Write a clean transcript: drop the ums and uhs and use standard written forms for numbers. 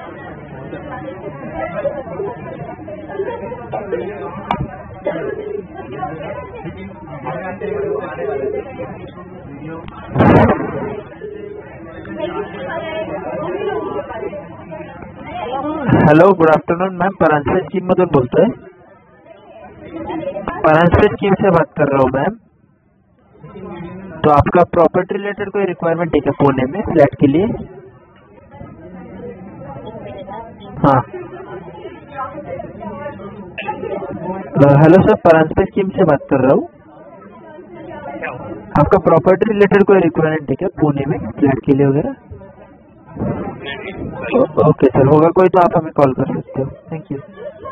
Hello, good afternoon ma'am, Paranjape scheme मधून बोलतोय। Paranjpe scheme से बात कर रहा हूँ मैम। तो आपका प्रॉपर्टी रिलेटेड कोई रिक्वायरमेंट है क्या पुणे में फ्लैट के लिए? हाँ, हेलो सर, परांजपे स्कीम से बात कर रहा हूँ। आपका प्रॉपर्टी रिलेटेड कोई रिक्वायरमेंट है क्या पुणे में फ्लैट के लिए वगैरह? ओके सर, होगा कोई तो आप हमें कॉल कर सकते हो। Thank you.